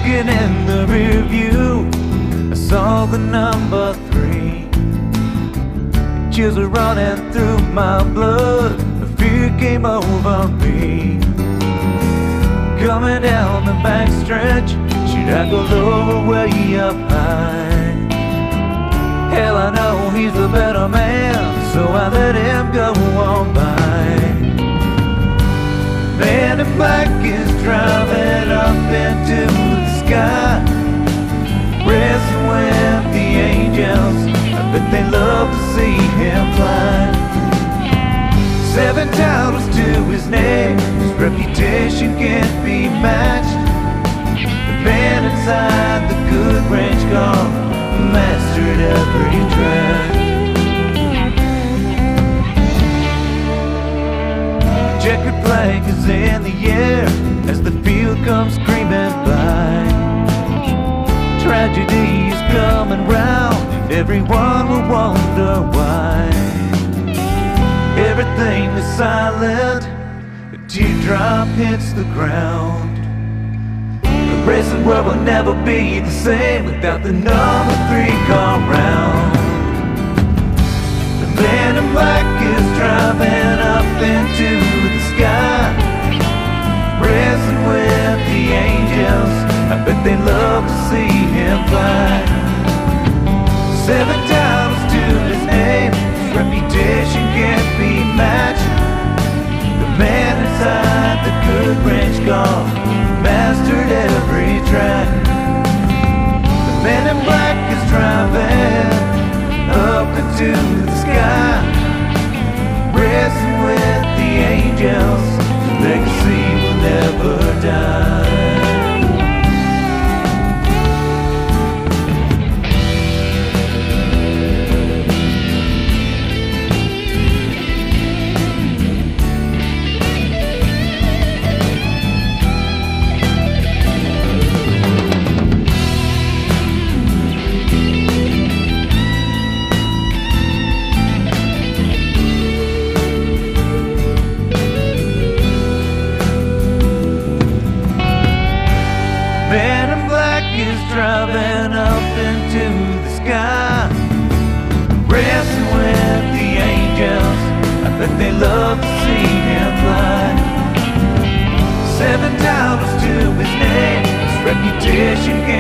Looking in the rear view, I saw the number 3. Chills were running through my blood, the fear came over me. Coming down the backstretch, she haggled over way up high. Hell, I know he's the better man, so I let him go on by. Man in black is driving up into the sky, racing with the angels. I bet they love to see him fly. 7 titles to his name, his reputation can't be matched. The man inside the good ranch car mastered every track. Checkered flag is in the air as the field comes screaming by. Tragedy is coming round, everyone will wonder why. Everything is silent, a teardrop hits the ground. The racing world will never be the same without the number 3 car round. The man in black is driving up into the sky, racing with the angels. I bet they love to see him fly. 7 titles to his name, his reputation can't be matched. The man inside the good ranch car mastered every track. The man in black is driving up into the sky, racing with the angels. His legacy will never die. Man in black is driving up into the sky, racing with the angels. I bet they love to see him fly. 7 titles to his name, his reputation